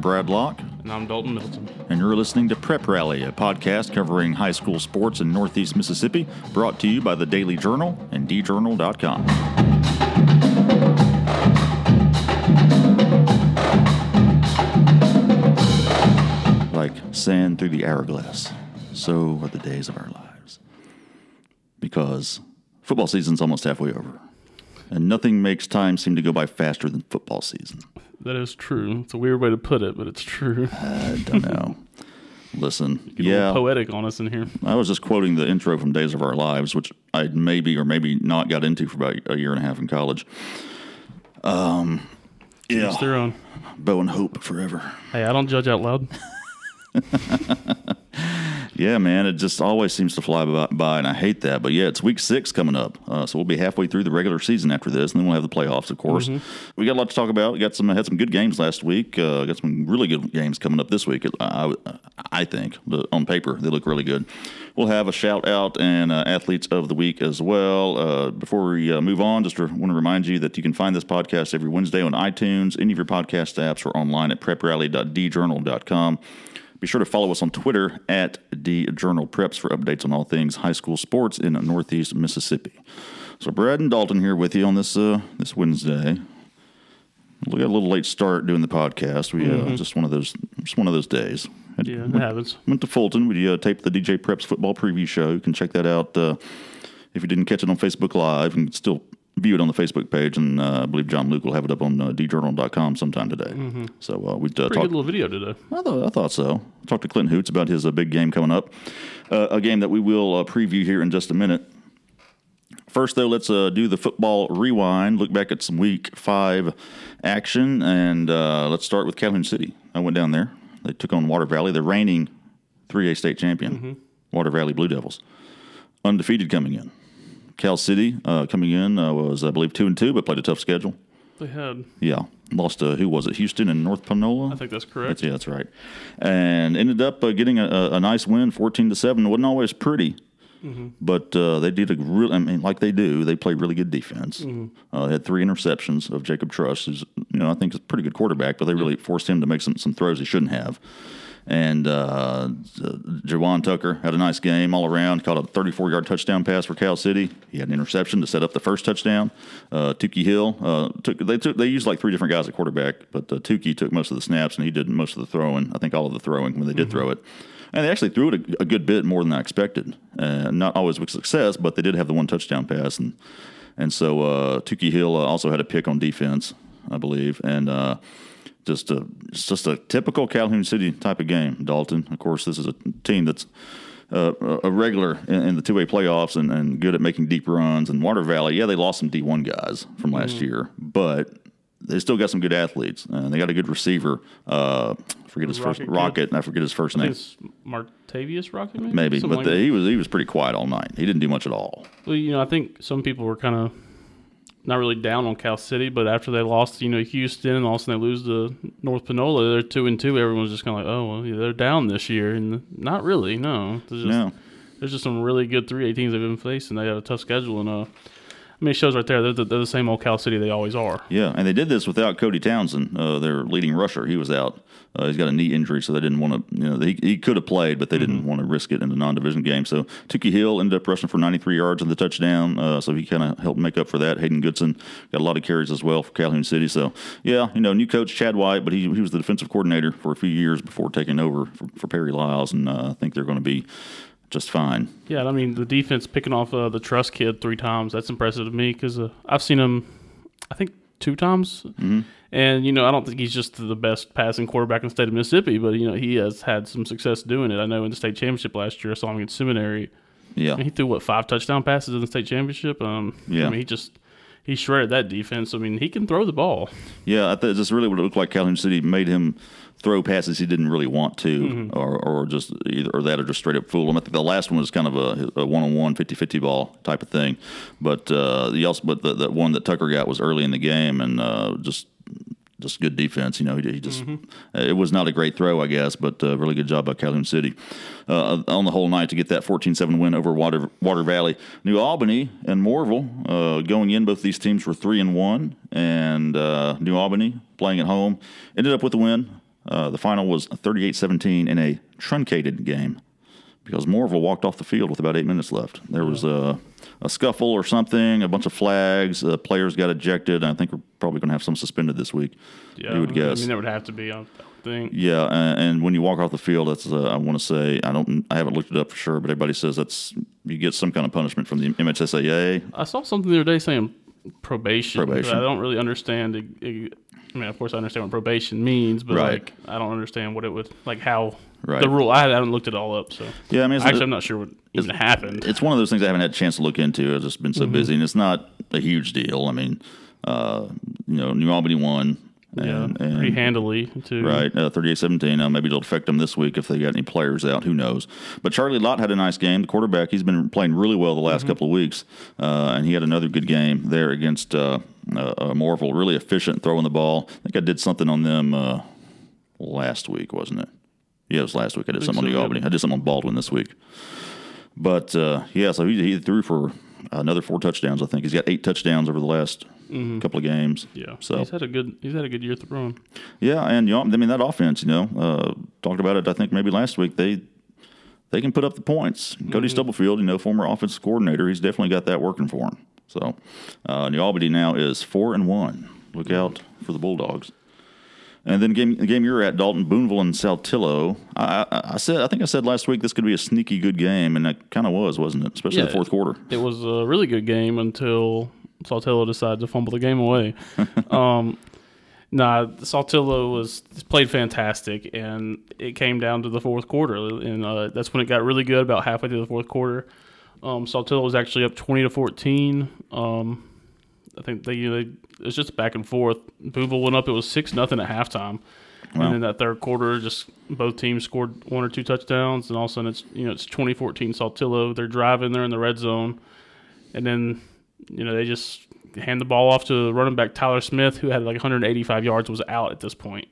Brad Locke. And I'm Dalton Middleton. And you're listening to Prep Rally, a podcast covering high school sports in Northeast Mississippi, brought to you by the Daily Journal and djournal.com. Like sand through the hourglass, so are the days of our lives. Because football season's almost halfway over, and nothing makes time seem to go by faster than football season. That is true. It's a weird way to put it, but it's true. I don't know. Listen, Get a little poetic on us in here. I was just quoting the intro from Days of Our Lives, which I maybe or maybe not got into for about a year and a half in college. Yeah, It's their own. Bo and hope forever. Hey, I don't judge out loud. Yeah, man, it just always seems to fly by, and I hate that. But yeah, it's week 6 coming up, so we'll be halfway through the regular season after this, and then we'll have the playoffs, of course. Mm-hmm. We got a lot to talk about. We got had some good games last week. Got some really good games coming up this week. I think on paper they look really good. We'll have a shout out and athletes of the week as well. Before we move on, just want to remind you that you can find this podcast every Wednesday on iTunes, any of your podcast apps, or online at preprally.djournal.com. Be sure to follow us on Twitter at DJournalPreps for updates on all things high school sports in Northeast Mississippi. So Brad and Dalton here with you on this Wednesday. We got a little late start doing the podcast. We just one of those days. Yeah, it happens. Went to Fulton. We taped the DJ Preps football preview show. You can check that out if you didn't catch it on Facebook Live, and still view it on the Facebook page, and I believe John Luke will have it up on djournal.com sometime today. Mm-hmm. So we pretty good little video today. I thought so. Talked to Clinton Hoots about his big game coming up, a game that we will preview here in just a minute. First, though, let's do the football rewind. Look back at some Week 5 action, and let's start with Calhoun City. I went down there. They took on Water Valley, the reigning 3A state champion, Water Valley Blue Devils, undefeated coming in. Cal City coming in was, I believe, 2-2, but played a tough schedule. They had. Yeah. Lost to, who was it, Houston and North Panola? I think that's correct. That's right. And ended up getting a nice win, 14-7. It wasn't always pretty, but they did like they do, they play really good defense. They had 3 interceptions of Jacob Truss, who's, I think is a pretty good quarterback, but they really forced him to make some throws he shouldn't have. And Jawan Tucker had a nice game all around, caught a 34-yard touchdown pass for Cal City. He had an interception to set up the first touchdown. Tukey Hill, they used like 3 different guys at quarterback, but Tukey took most of the snaps, and he did most of the throwing, I think all of the throwing when they did throw it. And they actually threw it a good bit more than I expected. Not always with success, but they did have the 1 touchdown pass. And so Tukey Hill also had a pick on defense, I believe. And just a typical Calhoun City type of game, Dalton. Of course, this is a team that's a regular in the 2A playoffs and good at making deep runs. And Water Valley, they lost some D1 guys from last year, but they still got some good athletes. And they got a good receiver. I forget his first Rocket, and I forget his first name. It's Martavius Rocket, maybe, but he was pretty quiet all night. He didn't do much at all. Well, I think some people were kind of not really down on Cal City, but after they lost, Houston, and all of a sudden they lose to North Panola, they're 2-2. Everyone's just kind of like, oh, well, they're down this year, and not really. No, there's just some really good 3A teams they've been facing. They have a tough schedule, and it shows right there they're the same old Cal City they always are. Yeah, and they did this without Cody Townsend, their leading rusher. He was out. He's got a knee injury, so they didn't want to, he could have played, but they didn't want to risk it in a non-division game. So Tukey Hill ended up rushing for 93 yards on the touchdown, so he kind of helped make up for that. Hayden Goodson got a lot of carries as well for Calhoun City. So, new coach Chad White, but he was the defensive coordinator for a few years before taking over for Perry Lyles, and I think they're going to be just fine. Yeah, the defense picking off the Truss kid 3 times, that's impressive to me because I've seen him, I think, 2 times. And, I don't think he's just the best passing quarterback in the state of Mississippi, but, he has had some success doing it. I know in the state championship last year, I saw him in seminary. Yeah. He threw, 5 touchdown passes in the state championship? He shredded that defense. He can throw the ball. Yeah, that's really what it looked like. Calhoun City made him throw passes he didn't really want to, or just either that or just straight up fool him. I think the last one was kind of a one-on-one 50-50 ball type of thing, but the one that Tucker got was early in the game, and just good defense. He just it was not a great throw, I guess, but really good job by Calhoun City on the whole night to get that 14-7 win over Water Valley. New Albany and Moorville going in, both these teams were 3-1, and New Albany playing at home ended up with the win. The final was 38-17 in a truncated game because Moorville walked off the field with about 8 minutes left. There was a scuffle or something, a bunch of flags. Players got ejected. I think we're probably going to have some suspended this week. Yeah, you would guess. I mean, there would have to be, I would think. Yeah, and when you walk off the field, that's I want to say I haven't looked it up for sure, but everybody says you get some kind of punishment from the MHSAA. I saw something the other day saying probation. But I don't really understand. I mean, of course, I understand what probation means, but I don't understand what it would how. Right. The rule. I haven't looked it all up, so yeah. I mean, I'm not sure what even happened. It's one of those things I haven't had a chance to look into. I've just been so busy, and it's not a huge deal. I mean, New Albany won. And pretty handily, too. Right, 38-17. Maybe it'll affect them this week if they got any players out. Who knows? But Charlie Lott had a nice game. The quarterback, he's been playing really well the last couple of weeks, and he had another good game there against Moorville. Really efficient throwing the ball. I think I did something on them last week, wasn't it? Yeah, it was last week. I did something on New Albany. I did something on Baldwin this week. But, so he threw for another 4 touchdowns, I think. He's got 8 touchdowns over the last couple of games. Yeah, so he's had a good year throwing. Yeah, and I mean that offense. Talked about it. I think maybe last week they can put up the points. Cody Stubblefield, former offensive coordinator, he's definitely got that working for him. So New Albany now is 4-1. Look out for the Bulldogs. And then the game you're at, Dalton, Boonville and Saltillo. I think I said last week this could be a sneaky good game, and that kind of was, wasn't it? Especially the fourth quarter. It was a really good game until Saltillo decided to fumble the game away. Saltillo played fantastic, and it came down to the fourth quarter, and that's when it got really good. About halfway through the fourth quarter, Saltillo was actually up 20-14. I think it was just back and forth. Boonville went up. It was 6-0 at halftime. Wow. And then that third quarter, just both teams scored 1 or 2 touchdowns, and all of a sudden it's 20-14 Saltillo. They're driving. They're in the red zone, and then they just hand the ball off to running back Tyler Smith, who had 185 yards, was out at this point.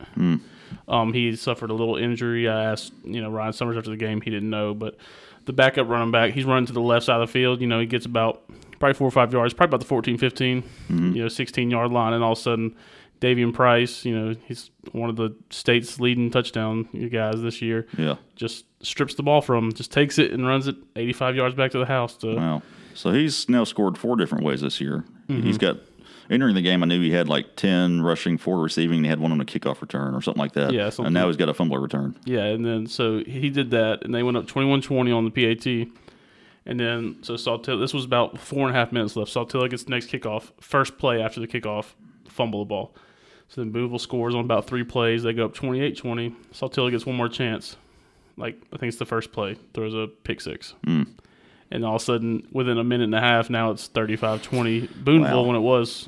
He suffered a little injury. I asked Ryan Summers after the game. He didn't know, but the backup running back, he's running to the left side of the field. He gets about probably 4 or 5 yards, probably about the 14-15, 16-yard line, and all of a sudden Davian Price, he's one of the state's leading touchdown guys this year. Yeah, just strips the ball from him, just takes it and runs it 85 yards back to the house. Wow. So he's now scored 4 different ways this year. He's got, entering the game, I knew he had 10 rushing, 4 receiving, and he had 1 on a kickoff return or something like that. Yeah, and now he's got a fumbler return. Yeah, and then so he did that, and they went up 21-20 on the PAT. And then, so Saltillo, this was about 4.5 minutes left. Saltillo gets the next kickoff. First play after the kickoff, fumble the ball. So then Boonville scores on about 3 plays. They go up 28-20. Saltillo gets one more chance. I think it's the first play. Throws a pick 6. And all of a sudden, within a minute and a half, now it's 35-20. Boonville, when it was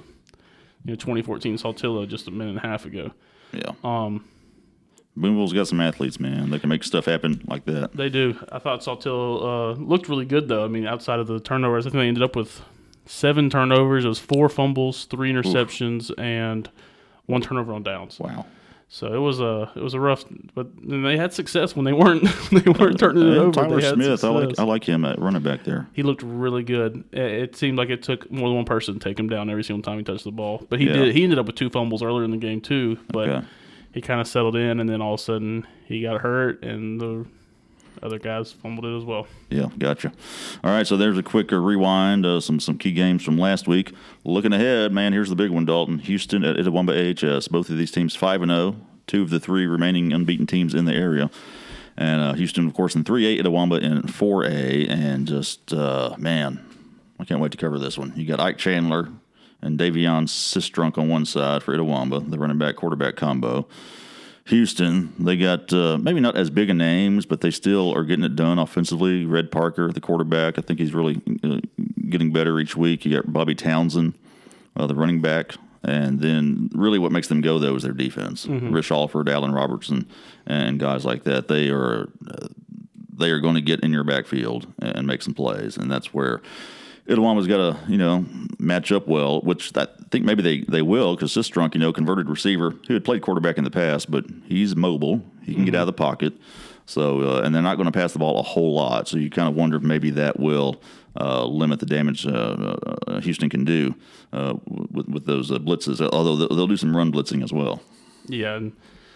2014 Saltillo just a minute and a half ago. Yeah. Boonville's got some athletes, man. They can make stuff happen like that. They do. I thought Saltillo looked really good, though. I mean, outside of the turnovers, I think they ended up with 7 turnovers. It was 4 fumbles, 3 interceptions, and 1 turnover on downs. Wow. So it was a rough, but they had success when they weren't turning it over. Tyler Smith, I like him at running back there. He looked really good. It seemed like it took more than one person to take him down every single time he touched the ball. But he did. He ended up with 2 fumbles earlier in the game too. But he kind of settled in, and then all of a sudden he got hurt, and the other guys fumbled it as well. Yeah, gotcha. All right, so there's a quick rewind of some key games from last week. Looking ahead, man, here's the big one, Dalton. Houston at Itawamba AHS. Both of these teams 5-0, 2 of the 3 remaining unbeaten teams in the area. And Houston, of course, in 3A, Itawamba in 4A. And just, man, I can't wait to cover this one. You got Ike Chandler and Davion Sistrunk on one side for Itawamba, the running back quarterback combo. Houston, they got maybe not as big a names, but they still are getting it done offensively. Red Parker, the quarterback, I think he's really getting better each week. You got Bobby Townsend, the running back. And then really what makes them go, though, is their defense. Rich Alford, Allen Robertson, and guys like that. They are going to get in your backfield and make some plays. And that's where Itawamba's got to, match up well, which I think maybe they will, because Sistrunk, converted receiver who had played quarterback in the past, but he's mobile. He can get out of the pocket. So, and they're not going to pass the ball a whole lot. So you kind of wonder if maybe that will limit the damage Houston can do with those blitzes, although they'll do some run blitzing as well. Yeah, and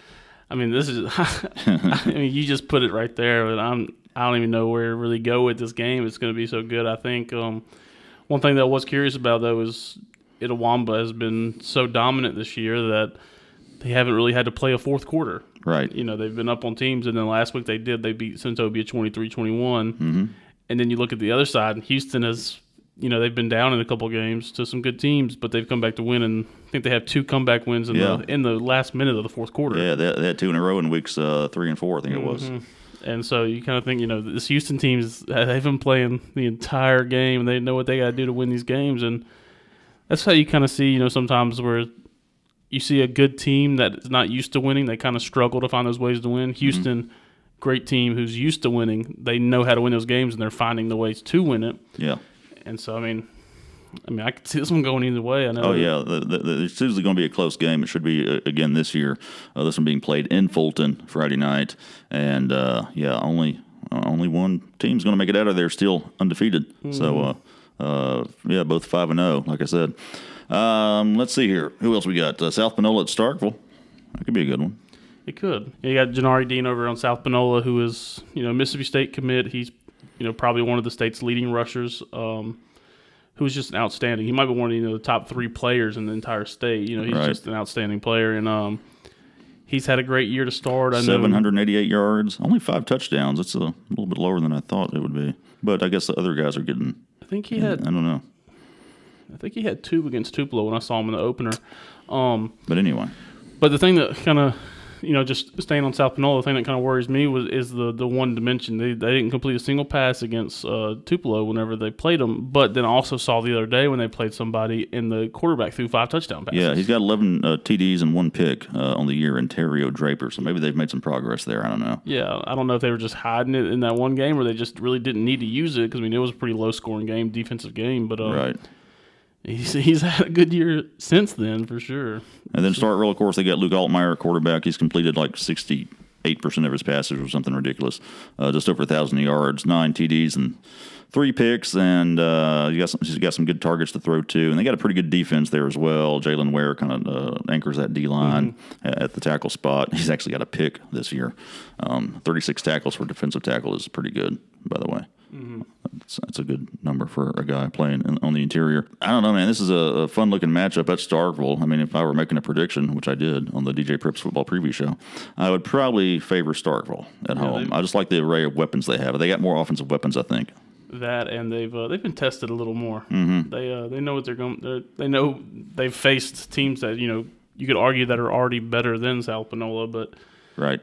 I mean, this is. I mean, you just put it right there. But I don't even know where to really go with this game. It's going to be so good. I think one thing that I was curious about though is Itawamba has been so dominant this year that they haven't really had to play a fourth quarter. Right. You know, they've been up on teams, and then last week they beat Centobia 23-21. And then you look at the other side, and Houston has, you know, they've been down in a couple games to some good teams, but they've come back to win, and I think they have 2 comeback wins in the last minute of the fourth quarter. Yeah, they had 2 in a row in weeks 3 and 4, I think it was. And so you kind of think, you know, this Houston team, they've been playing the entire game, and they know what they got to do to win these games. And that's how you kind of see, you know, sometimes where you see a good team that is not used to winning, they kind of struggle to find those ways to win. Houston, great team who's used to winning, they know how to win those games, and they're finding the ways to win it. Yeah. And so, I mean, I could see this one going either way. I know. Oh, yeah. It's usually going to be a close game. It should be, again, this year. This one being played in Fulton Friday night. And, only one team's going to make it out of there still undefeated. So, both 5-0, like I said. Let's see here. Who else we got? South Panola at Starkville. That could be a good one. It could. You got Janari Dean over on South Panola, who is, you know, Mississippi State commit. He's, you know, probably one of the state's leading rushers. Who's just an outstanding. He might be one of the top 3 players in the entire state. You know, he's just an outstanding player, and he's had a great year to start. 788 yards, only 5 touchdowns. It's a little bit lower than I thought it would be. But I guess the other guys are getting. I think he had. I don't know. I think he had 2 against Tupelo when I saw him in the opener. But anyway. But the thing that kind of, you know, just staying on South Panola, the thing that kind of worries me is the one dimension. They didn't complete a single pass against Tupelo whenever they played them, but then I also saw the other day when they played somebody, and the quarterback threw 5 touchdown passes. Yeah, he's got 11 TDs and 1 pick on the year, Ontario Draper, so maybe they've made some progress there. I don't know. Yeah, I don't know if they were just hiding it in that one game or they just really didn't need to use it because, I mean, it was a pretty low-scoring game, defensive game, but right. He's had a good year since then, for sure. And then Starkville, of course, they got Luke Altmaier at quarterback. He's completed like 68% of his passes or something ridiculous. Just over 1,000 yards, 9 TDs, and 3 picks. And he's got some good targets to throw to. And they got a pretty good defense there as well. Jalen Ware kind of anchors that D-line at the tackle spot. He's actually got a pick this year. 36 tackles for defensive tackle is pretty good, by the way. That's a good number for a guy playing on the interior. I don't know, man. This is a fun-looking matchup at Starkville. I mean, if I were making a prediction, which I did on the DJ Prips football preview show, I would probably favor Starkville at home. I just like the array of weapons they have. They got more offensive weapons, I think. That, and they've been tested a little more. They know what they're going. They know they've faced teams that, you know, you could argue that are already better than South Panola, but right.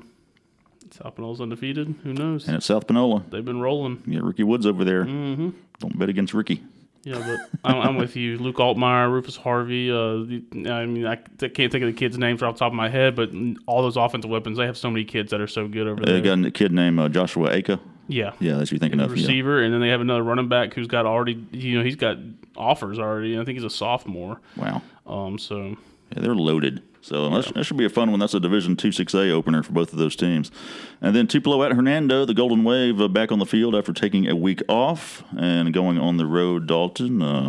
South Panola's undefeated. Who knows? And it's South Panola. They've been rolling. You got Ricky Woods over there. Don't bet against Ricky. Yeah, but I'm with you. Luke Altmaier, Rufus Harvey. I mean, I can't think of the kids' names off the top of my head, but all those offensive weapons, they have so many kids that are so good over there. They got a kid named Joshua Aka. Yeah. Yeah, that's what you're thinking of. Receiver, and then they have another running back who's got already, you know, he's got offers already, and I think he's a sophomore. Wow. So. Yeah, they're loaded. So that should be a fun one. That's a Division 2 6A opener for both of those teams. And then Tupelo at Hernando, the Golden Wave back on the field after taking a week off and going on the road. Dalton, what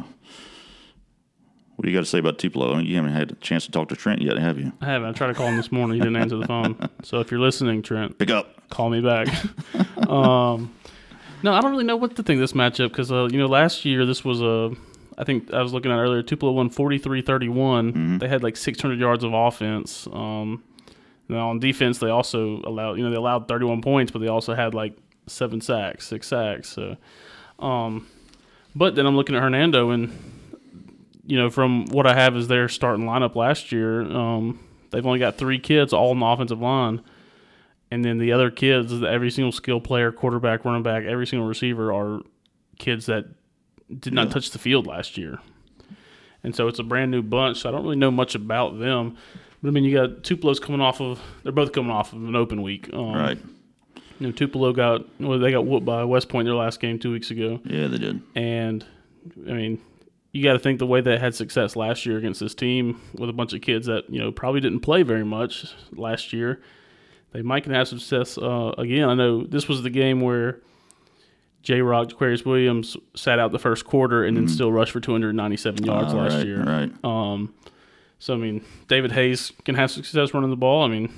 do you got to say about Tupelo? You haven't had a chance to talk to Trent yet, have you? I haven't. I tried to call him this morning. He didn't answer the phone. So if you're listening, Trent, pick up. Call me back. No, I don't really know what to think of this matchup because, you know, last year this was I think I was looking at earlier, Tupelo won 43-31. They had like 600 yards of offense. Now on defense, they also allowed 31 points, but they also had like 6 sacks. So, but then I'm looking at Hernando, and you know, from what I have as their starting lineup last year, they've only got 3 kids all on the offensive line, and then the other kids, every single skill player, quarterback, running back, every single receiver are kids that did not touch the field last year. And so it's a brand new bunch, so I don't really know much about them. But I mean, you got Tupelo's they're both coming off of an open week. Right. You know, Tupelo got whooped by West Point their last game 2 weeks ago. Yeah, they did. And I mean, you got to think the way they had success last year against this team with a bunch of kids that, you know, probably didn't play very much last year. They might can have success again. I know this was the game where J-Rock, Aquarius Williams sat out the first quarter and then still rushed for 297 yards last year. Right. So, I mean, David Hayes can have success running the ball. I mean,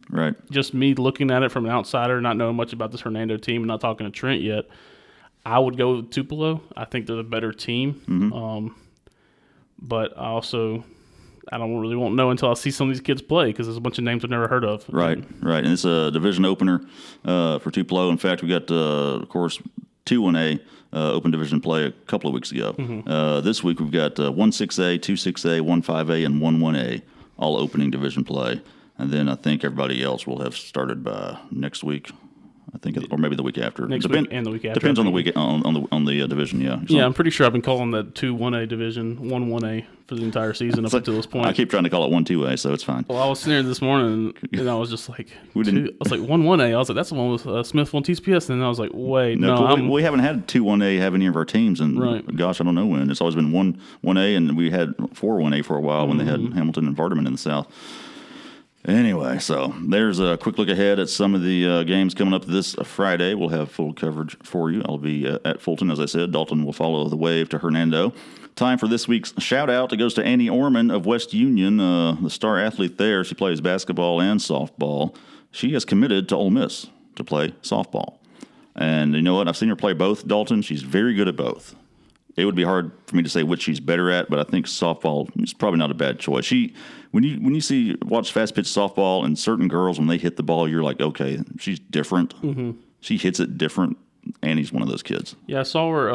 Right. Just me looking at it from an outsider, not knowing much about this Hernando team, and not talking to Trent yet, I would go with Tupelo. I think they're the better team. But I won't know until I see some of these kids play because there's a bunch of names I've never heard of. Right. And it's a division opener for Tupelo. In fact, we got, of course, 2-1A open division play a couple of weeks ago. This week we've got 1-6A, 2-6A, 1-5A, and 1-1A, all opening division play. And then I think everybody else will have started by next week. I think, or maybe the week after. Week and the week after. Depends on the week on the division. Yeah. Yeah, I'm pretty sure I've been calling that 2-1A division 1-1A for the entire season up until this point. I keep trying to call it 1-2A, so it's fine. Well, I was sitting there this morning and I was just like, I was like 1-1A. I was like, that's the one with Smithville and TCPS. And then I was like, wait, no. We haven't had 2-1A have any of our teams, and gosh, I don't know when. It's always been 1-A, and we had 4-1A for a while when they had Hamilton and Vardaman in the South. Anyway, so there's a quick look ahead at some of the games coming up this Friday. We'll have full coverage for you. I'll be at Fulton, as I said. Dalton will follow the wave to Hernando. Time for this week's shout-out. It goes to Annie Orman of West Union, the star athlete there. She plays basketball and softball. She has committed to Ole Miss to play softball. And you know what? I've seen her play both, Dalton. She's very good at both. It would be hard for me to say which she's better at, but I think softball is probably not a bad choice. When you watch fast pitch softball, and certain girls, when they hit the ball, you're like, okay, she's different. She hits it different. Annie's one of those kids. Yeah, I saw her.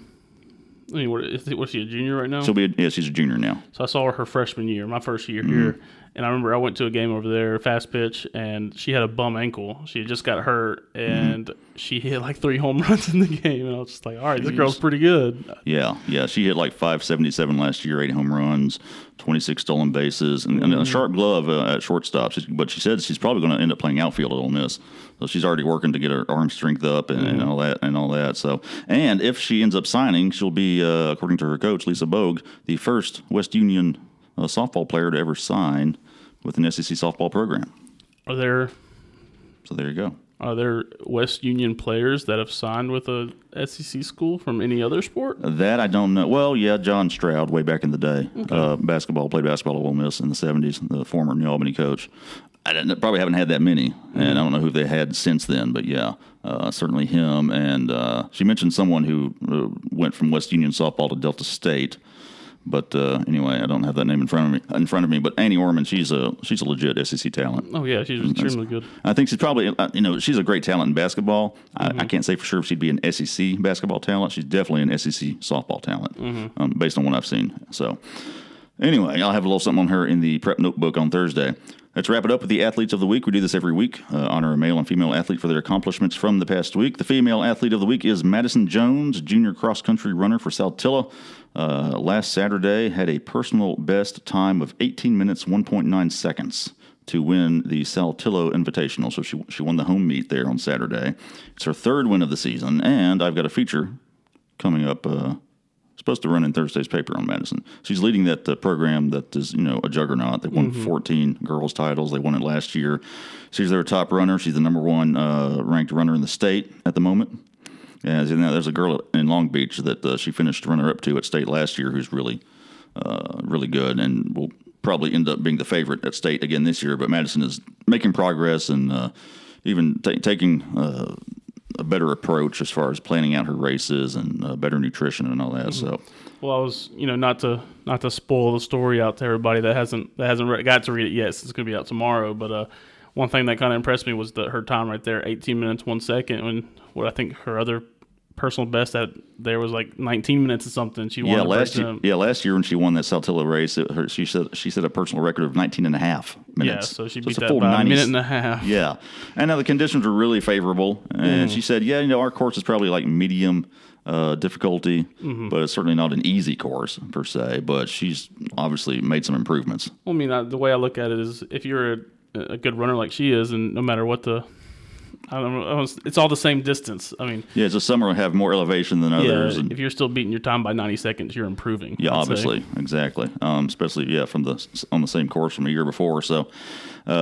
Was she a junior right now? She's a junior now. So I saw her freshman year, my first year here. And I remember I went to a game over there, fast pitch, and she had a bum ankle. She had just got hurt, and she hit like 3 home runs in the game. And I was just like, all right, this girl's pretty good. Yeah. She hit like 577 last year, 8 home runs, 26 stolen bases, and a sharp glove at shortstop. But she said she's probably going to end up playing outfield at Ole Miss. So she's already working to get her arm strength up and all that. So, and if she ends up signing, she'll be, according to her coach, Lisa Bogue, the first West Union softball player to ever sign with an SEC softball program. So there you go. Are there West Union players that have signed with a SEC school from any other sport? That I don't know. Well, yeah, John Stroud way back in the day. Okay. Played basketball at Ole Miss in the 70s, the former New Albany coach. Probably haven't had that many, and I don't know who they had since then, but yeah, certainly him. And she mentioned someone who went from West Union softball to Delta State. But anyway, I don't have that name in front of me. But Annie Orman, she's a legit SEC talent. Oh yeah, she's extremely good. I think she's probably she's a great talent in basketball. I can't say for sure if she'd be an SEC basketball talent. She's definitely an SEC softball talent, based on what I've seen. So anyway, I'll have a little something on her in the prep notebook on Thursday. Let's wrap it up with the athletes of the week. We do this every week. Honor a male and female athlete for their accomplishments from the past week. The female athlete of the week is Madison Jones, junior cross-country runner for Saltillo. Last Saturday had a personal best time of 18 minutes, 1.9 seconds to win the Saltillo Invitational. So she won the home meet there on Saturday. It's her third win of the season, and I've got a feature coming up supposed to run in Thursday's paper on Madison. She's leading that program that is, a juggernaut. They won 14 girls titles. They won it last year. She's their top runner. She's the number 1 ranked runner in the state at the moment. And there's a girl in Long Beach that she finished runner-up to at state last year who's really, really good and will probably end up being the favorite at state again this year. But Madison is making progress and even taking a better approach as far as planning out her races and better nutrition and all that. So, well, I was, not to spoil the story out to everybody that hasn't got to read it yet, since it's going to be out tomorrow. But one thing that kind of impressed me was her time right there, 18 minutes 1 second. When what I think her other personal best there was like 19 minutes or something. She won last year when she won that Saltillo race, she set a personal record of 19 and a half minutes. Yeah, so she beat that by a minute and a half. Yeah, and now the conditions were really favorable, and she said, our course is probably like medium difficulty, but it's certainly not an easy course per se, but she's obviously made some improvements. Well, I mean, the way I look at it is if you're a good runner like she is, and no matter what it's all the same distance. I mean, yeah, some will have more elevation than others. Yeah, if you're still beating your time by 90 seconds, you're improving. Yeah, obviously, exactly. Especially on the same course from a year before. So,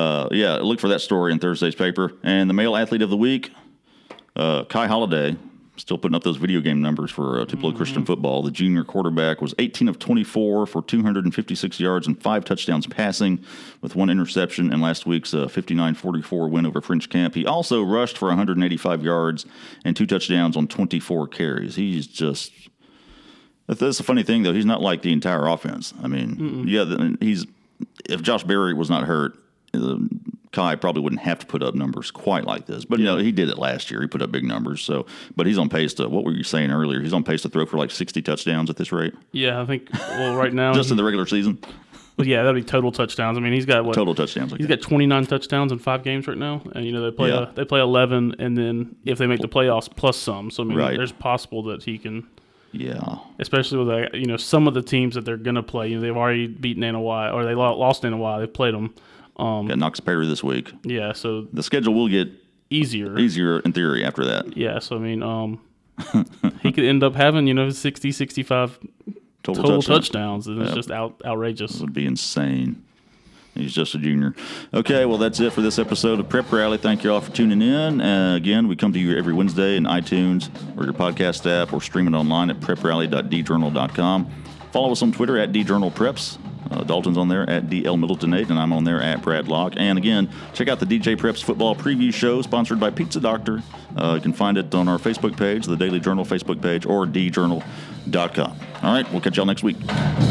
look for that story in Thursday's paper. And the male athlete of the week, Kai Holiday, Still putting up those video game numbers for Tupelo Christian football. The junior quarterback was 18 of 24 for 256 yards and 5 touchdowns passing with 1 interception in last week's 59-44 win over French Camp. He also rushed for 185 yards and 2 touchdowns on 24 carries. He's just... That's the funny thing, though. He's not like the entire offense. I mean, if Josh Berry was not hurt, Kai probably wouldn't have to put up numbers quite like this. But, he did it last year. He put up big numbers. So, but he's on pace to, what were you saying earlier? He's on pace to throw for like 60 touchdowns at this rate? Yeah, I think, right now. Just in the regular season? Well, yeah, that'd be total touchdowns. I mean, he's got what? Total touchdowns. He's got 29 touchdowns in 5 games right now. And, they play 11, and then if they make the playoffs, plus some. So, I mean, there's possible that he can. Yeah. Especially with, some of the teams that they're going to play. They've already beaten Anahuay, or they lost Anahuay. They played them. Got Knox Perry this week. Yeah, so the schedule will get easier in theory after that. Yeah, so I mean, he could end up having 60, 65 total touchdowns, and it's just outrageous. It would be insane. He's just a junior. Okay, well, that's it for this episode of Prep Rally. Thank you all for tuning in. Again, we come to you every Wednesday in iTunes or your podcast app, or stream it online at preprally.djournal.com. Follow us on Twitter at djournalpreps. Dalton's on there at DL Middleton8, and I'm on there at Brad Locke. And again, check out the DJ Preps Football Preview Show, sponsored by Pizza Doctor. You can find it on our Facebook page, the Daily Journal Facebook page, or djournal.com. All right, we'll catch y'all next week.